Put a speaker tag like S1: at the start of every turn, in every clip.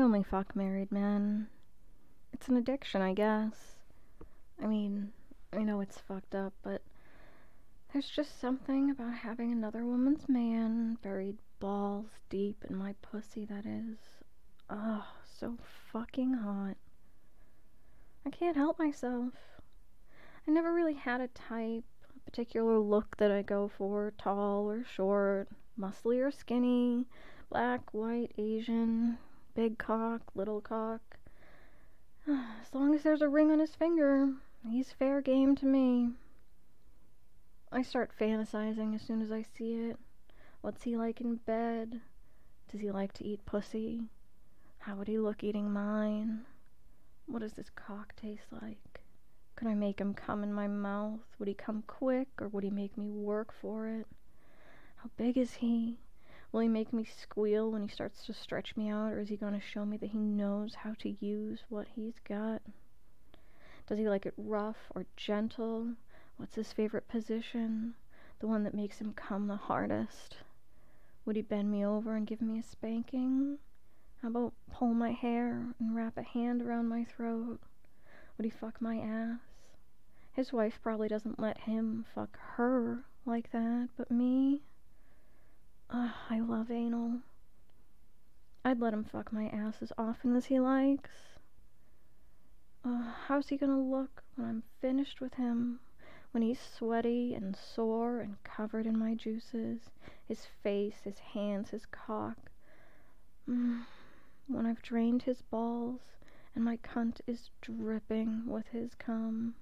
S1: only fuck married men. It's an addiction, I guess. I mean, I know it's fucked up, but there's just something about having another woman's man buried balls deep in my pussy that is, so fucking hot. I can't help myself. I never really had a type, a particular look that I go for, tall or short, muscly or skinny, black, white, Asian, big cock, little cock. As long as there's a ring on his finger, he's fair game to me. I start fantasizing as soon as I see it. What's he like in bed? Does he like to eat pussy? How would he look eating mine? What does this cock taste like? Could I make him come in my mouth? Would he come quick, or would he make me work for it? How big is he? Will he make me squeal when he starts to stretch me out, or is he going to show me that he knows how to use what he's got? Does he like it rough or gentle? What's his favorite position? The one that makes him come the hardest? Would he bend me over and give me a spanking? How about pull my hair and wrap a hand around my throat? Would he fuck my ass? His wife probably doesn't let him fuck her like that, but me? I love anal. I'd let him fuck my ass as often as he likes. How's he gonna look when I'm finished with him? When he's sweaty and sore and covered in my juices, his face, his hands, his cock. When I've drained his balls and my cunt is dripping with his cum.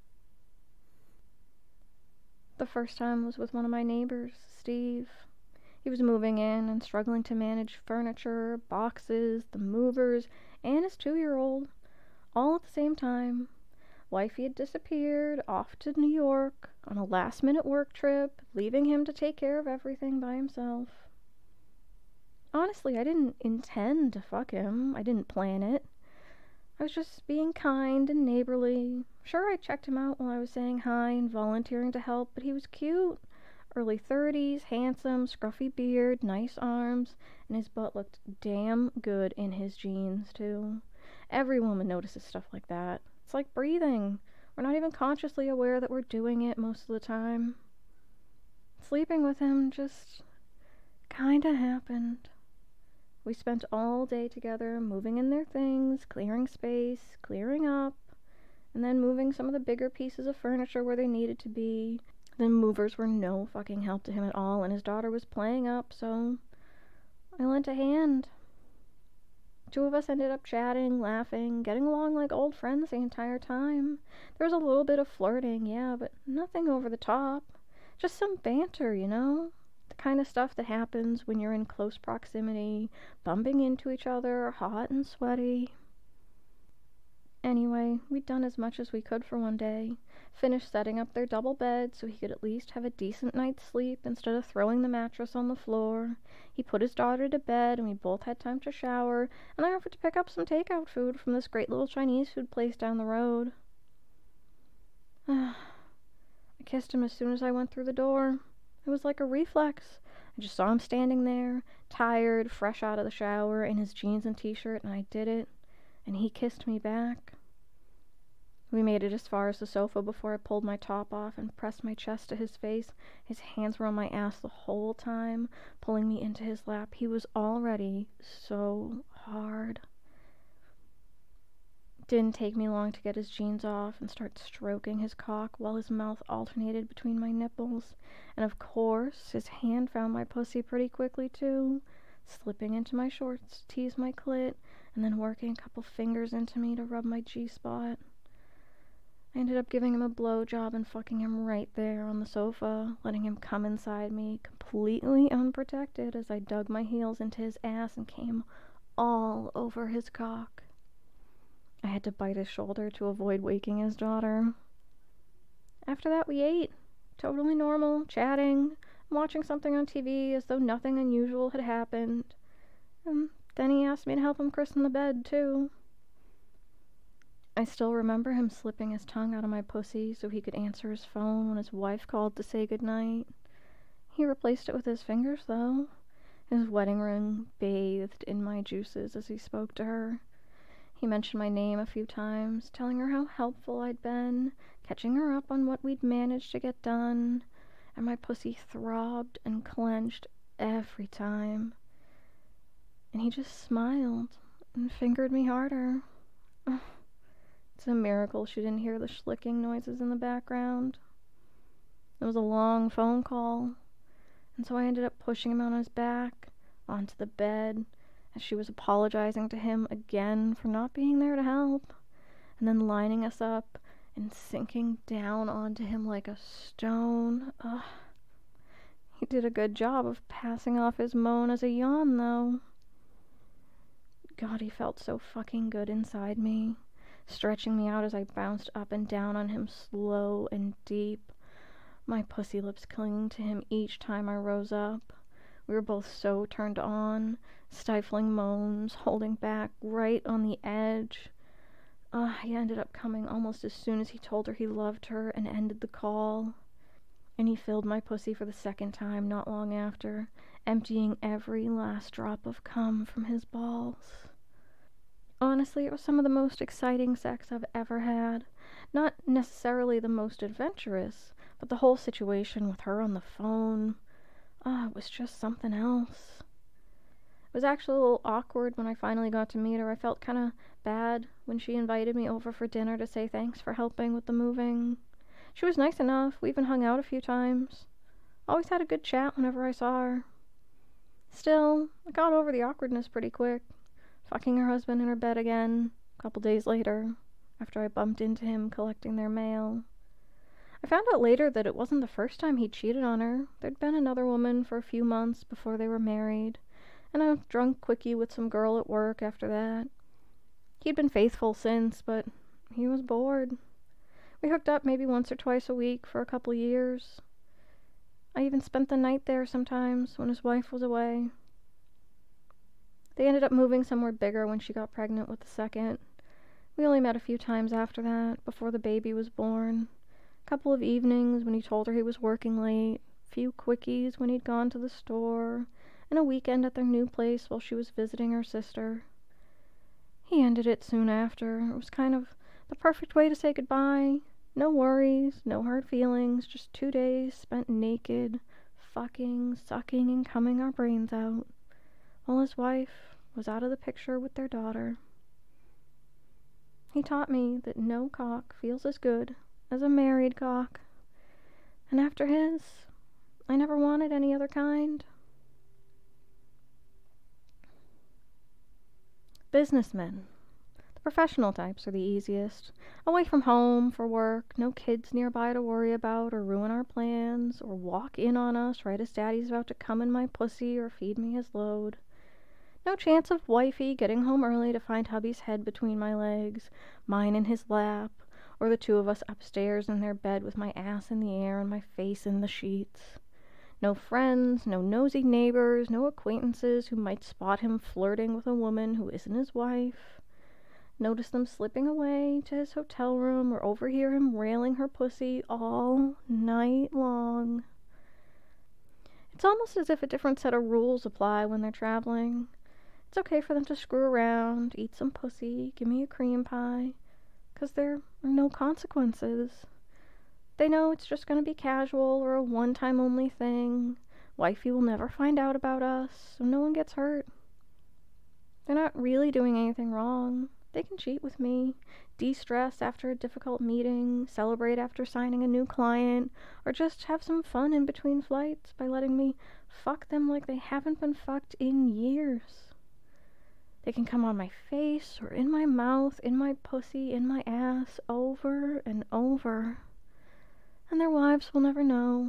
S1: The first time was with one of my neighbors, Steve. He was moving in and struggling to manage furniture, boxes, the movers, and his 2-year-old, all at the same time. Wifey had disappeared off to New York on a last-minute work trip, leaving him to take care of everything by himself. Honestly, I didn't intend to fuck him. I didn't plan it. I was just being kind and neighborly. Sure, I checked him out while I was saying hi and volunteering to help, but he was cute. Early 30s, handsome, scruffy beard, nice arms, and his butt looked damn good in his jeans, too. Every woman notices stuff like that. It's like breathing. We're not even consciously aware that we're doing it most of the time. Sleeping with him just kinda happened. We spent all day together, moving in their things, clearing space, clearing up, and then moving some of the bigger pieces of furniture where they needed to be. The movers were no fucking help to him at all, and his daughter was playing up, so I lent a hand. 2 of us ended up chatting, laughing, getting along like old friends the entire time. There was a little bit of flirting, yeah, but nothing over the top. Just some banter, you know? The kind of stuff that happens when you're in close proximity, bumping into each other, hot and sweaty. Anyway, we'd done as much as we could for one day. Finished setting up their double bed so he could at least have a decent night's sleep instead of throwing the mattress on the floor. He put his daughter to bed and we both had time to shower, and I offered to pick up some takeout food from this great little Chinese food place down the road. I kissed him as soon as I went through the door. It was like a reflex. I just saw him standing there, tired, fresh out of the shower, in his jeans and t-shirt, and I did it, and he kissed me back. We made it as far as the sofa before I pulled my top off and pressed my chest to his face. His hands were on my ass the whole time, pulling me into his lap. He was already so hard. Didn't take me long to get his jeans off and start stroking his cock while his mouth alternated between my nipples. And of course, his hand found my pussy pretty quickly too, slipping into my shorts to tease my clit, and then working a couple fingers into me to rub my G-spot. I ended up giving him a blowjob and fucking him right there on the sofa, letting him come inside me, completely unprotected, as I dug my heels into his ass and came all over his cock. I had to bite his shoulder to avoid waking his daughter. After that, we ate. Totally normal, chatting, watching something on TV as though nothing unusual had happened. Then he asked me to help him christen the bed, too. I still remember him slipping his tongue out of my pussy so he could answer his phone when his wife called to say goodnight. He replaced it with his fingers, though. His wedding ring bathed in my juices as he spoke to her. He mentioned my name a few times, telling her how helpful I'd been, catching her up on what we'd managed to get done, and my pussy throbbed and clenched every time. And he just smiled and fingered me harder. It's a miracle she didn't hear the schlicking noises in the background. It was a long phone call, and so I ended up pushing him on his back onto the bed as she was apologizing to him again for not being there to help, and then lining us up and sinking down onto him like a stone. He did a good job of passing off his moan as a yawn, though. God, he felt so fucking good inside me, stretching me out as I bounced up and down on him slow and deep, my pussy lips clinging to him each time I rose up. We were both so turned on, stifling moans, holding back, right on the edge. He ended up coming almost as soon as he told her he loved her and ended the call. And he filled my pussy for the second time not long after, emptying every last drop of cum from his balls. Honestly, it was some of the most exciting sex I've ever had. Not necessarily the most adventurous, but the whole situation with her on the phone, it was just something else. It was actually a little awkward when I finally got to meet her. I felt kind of bad when she invited me over for dinner to say thanks for helping with the moving. She was nice enough. We even hung out a few times. Always had a good chat whenever I saw her. Still, I got over the awkwardness pretty quick, fucking her husband in her bed again a couple days later, after I bumped into him collecting their mail. I found out later that it wasn't the first time he cheated on her. There'd been another woman for a few months before they were married, and a drunk quickie with some girl at work after that. He'd been faithful since, but he was bored. We hooked up maybe once or twice a week for a couple years. I even spent the night there sometimes when his wife was away. They ended up moving somewhere bigger when she got pregnant with the second. We only met a few times after that, before the baby was born. A couple of evenings when he told her he was working late, a few quickies when he'd gone to the store, and a weekend at their new place while she was visiting her sister. He ended it soon after. It was kind of the perfect way to say goodbye. No worries, no hard feelings, just 2 days spent naked, fucking, sucking, and coming our brains out, while his wife was out of the picture with their daughter. He taught me that no cock feels as good as a married cock, and after his, I never wanted any other kind. Businessmen. The professional types are the easiest. Away from home for work, no kids nearby to worry about or ruin our plans, or walk in on us right as daddy's about to come in my pussy or feed me his load. No chance of wifey getting home early to find hubby's head between my legs, mine in his lap, or the two of us upstairs in their bed with my ass in the air and my face in the sheets. No friends, no nosy neighbors, no acquaintances who might spot him flirting with a woman who isn't his wife. Notice them slipping away to his hotel room or overhear him railing her pussy all night long. It's almost as if a different set of rules apply when they're traveling. It's okay for them to screw around, eat some pussy, give me a cream pie, 'cause there are no consequences. They know it's just going to be casual or a one-time only thing. Wifey will never find out about us, so no one gets hurt. They're not really doing anything wrong. They can cheat with me, de-stress after a difficult meeting, celebrate after signing a new client, or just have some fun in between flights by letting me fuck them like they haven't been fucked in years. They can come on my face or in my mouth, in my pussy, in my ass, over and over. And their wives will never know.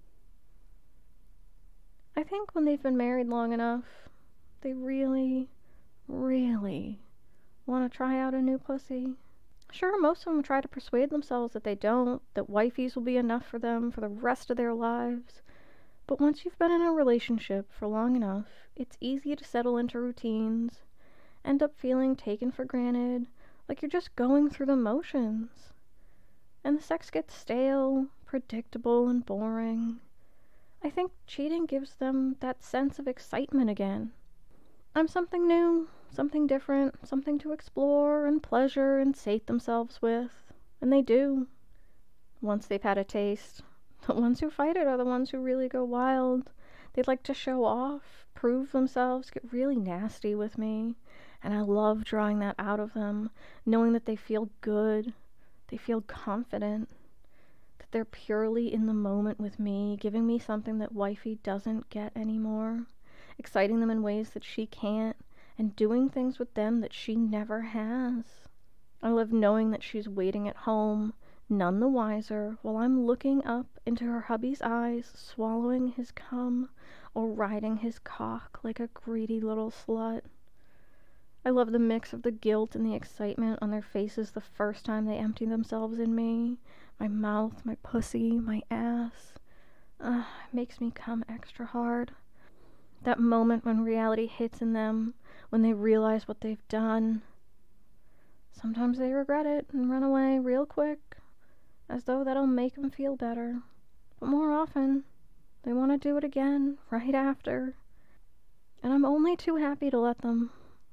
S1: I think when they've been married long enough, they really, really want to try out a new pussy. Sure, most of them try to persuade themselves that they don't, that wifeys will be enough for them for the rest of their lives. But once you've been in a relationship for long enough, it's easy to settle into routines, end up feeling taken for granted, like you're just going through the motions. And the sex gets stale, predictable, and boring. I think cheating gives them that sense of excitement again. I'm something new, something different, something to explore and pleasure and sate themselves with. And they do, once they've had a taste. The ones who fight it are the ones who really go wild. They like to show off, prove themselves, get really nasty with me. And I love drawing that out of them, knowing that they feel good, they feel confident, that they're purely in the moment with me, giving me something that wifey doesn't get anymore, exciting them in ways that she can't, and doing things with them that she never has. I love knowing that she's waiting at home, none the wiser, while I'm looking up into her hubby's eyes, swallowing his cum, or riding his cock like a greedy little slut. I love the mix of the guilt and the excitement on their faces the first time they empty themselves in me. My mouth, my pussy, my ass. It makes me come extra hard. That moment when reality hits in them, when they realize what they've done. Sometimes they regret it and run away real quick, as though that'll make them feel better. But more often, they want to do it again, right after. And I'm only too happy to let them.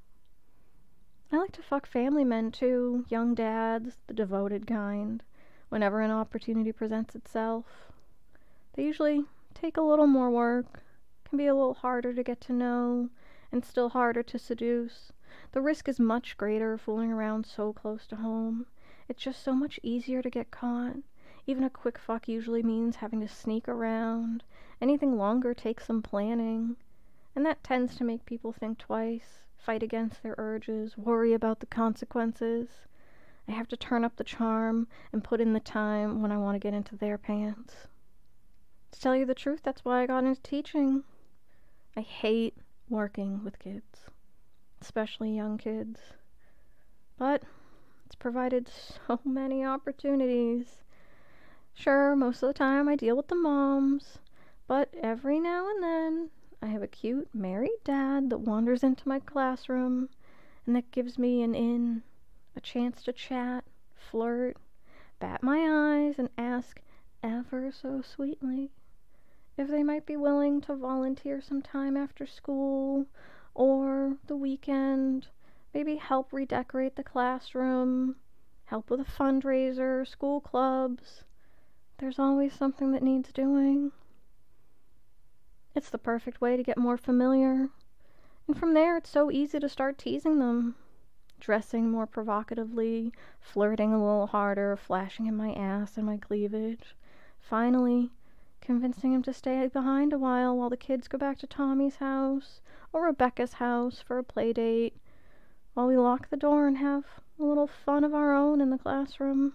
S1: I like to fuck family men too, young dads, the devoted kind, whenever an opportunity presents itself. They usually take a little more work, can be a little harder to get to know, and still harder to seduce. The risk is much greater fooling around so close to home. It's just so much easier to get caught. Even a quick fuck usually means having to sneak around. Anything longer takes some planning. And that tends to make people think twice, fight against their urges, worry about the consequences. I have to turn up the charm and put in the time when I want to get into their pants. To tell you the truth, that's why I got into teaching. I hate working with kids, especially young kids. But it's provided so many opportunities. Sure, most of the time I deal with the moms, but every now and then I have a cute married dad that wanders into my classroom and that gives me an in, a chance to chat, flirt, bat my eyes, and ask ever so sweetly if they might be willing to volunteer some time after school or the weekend, maybe help redecorate the classroom, help with a fundraiser, school clubs. There's always something that needs doing. It's the perfect way to get more familiar. And from there, it's so easy to start teasing them. Dressing more provocatively, flirting a little harder, flashing in my ass and my cleavage. Finally, convincing him to stay behind a while the kids go back to Tommy's house or Rebecca's house for a play date, while we lock the door and have a little fun of our own in the classroom.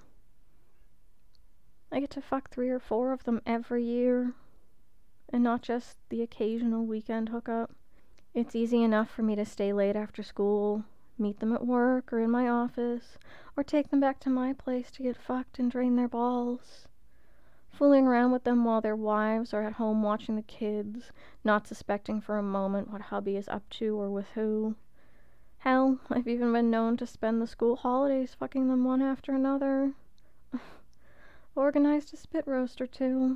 S1: I get to fuck 3 or 4 of them every year, and not just the occasional weekend hookup. It's easy enough for me to stay late after school, meet them at work or in my office, or take them back to my place to get fucked and drain their balls. Fooling around with them while their wives are at home watching the kids, not suspecting for a moment what hubby is up to or with who. Hell, I've even been known to spend the school holidays fucking them one after another. Organized a spit roast or 2.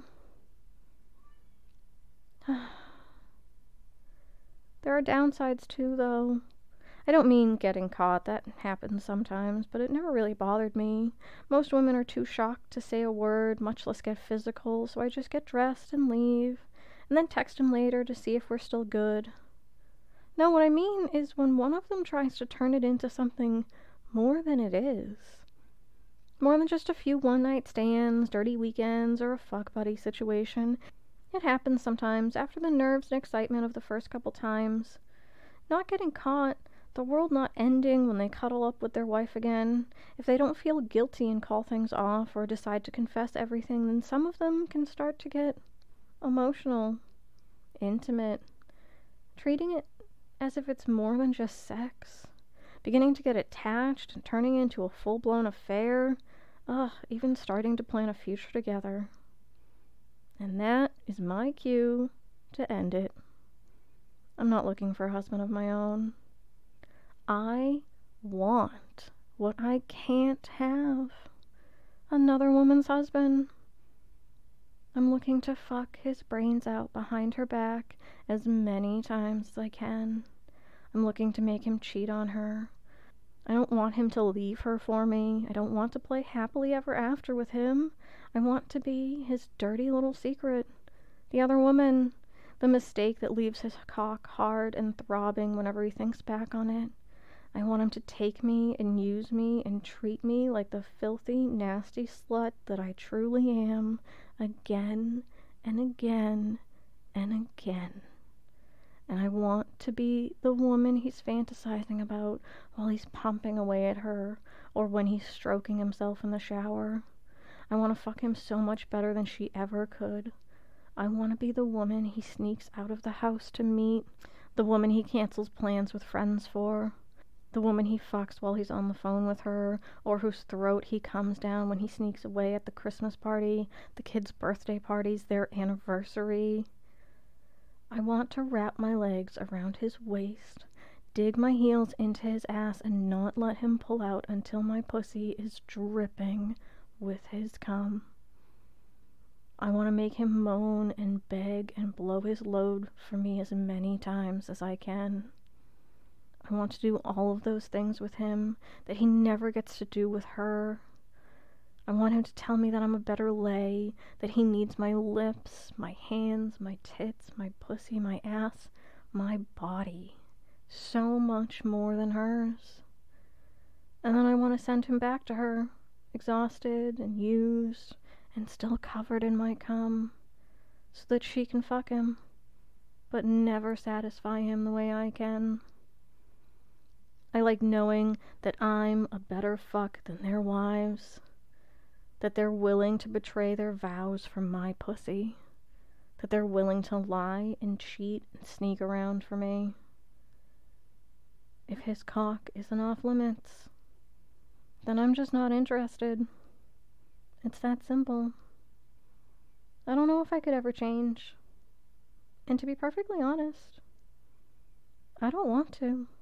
S1: There are downsides too, though. I don't mean getting caught, that happens sometimes, but it never really bothered me. Most women are too shocked to say a word, much less get physical, so I just get dressed and leave, and then text him later to see if we're still good. No, what I mean is when one of them tries to turn it into something more than it is. More than just a few one-night stands, dirty weekends, or a fuck buddy situation. It happens sometimes after the nerves and excitement of the first couple times. Not getting caught, the world not ending when they cuddle up with their wife again. If they don't feel guilty and call things off or decide to confess everything, then some of them can start to get emotional, intimate, treating it as if it's more than just sex, beginning to get attached and turning into a full-blown affair, even starting to plan a future together. And that is my cue to end it. I'm not looking for a husband of my own. I want what I can't have. Another woman's husband. I'm looking to fuck his brains out behind her back as many times as I can. I'm looking to make him cheat on her. I don't want him to leave her for me. I don't want to play happily ever after with him. I want to be his dirty little secret. The other woman. The mistake that leaves his cock hard and throbbing whenever he thinks back on it. I want him to take me and use me and treat me like the filthy, nasty slut that I truly am, again and again and again. And I want to be the woman he's fantasizing about while he's pumping away at her, or when he's stroking himself in the shower. I want to fuck him so much better than she ever could. I want to be the woman he sneaks out of the house to meet, the woman he cancels plans with friends for, the woman he fucks while he's on the phone with her, or whose throat he comes down when he sneaks away at the Christmas party, the kids' birthday parties, their anniversary. I want to wrap my legs around his waist, dig my heels into his ass, and not let him pull out until my pussy is dripping with his cum. I want to make him moan and beg and blow his load for me as many times as I can. I want to do all of those things with him that he never gets to do with her. I want him to tell me that I'm a better lay, that he needs my lips, my hands, my tits, my pussy, my ass, my body, so much more than hers. And then I want to send him back to her, exhausted and used and still covered in my cum, so that she can fuck him, but never satisfy him the way I can. I like knowing that I'm a better fuck than their wives, that they're willing to betray their vows for my pussy, that they're willing to lie and cheat and sneak around for me. If his cock isn't off limits, then I'm just not interested. It's that simple. I don't know if I could ever change. And to be perfectly honest, I don't want to.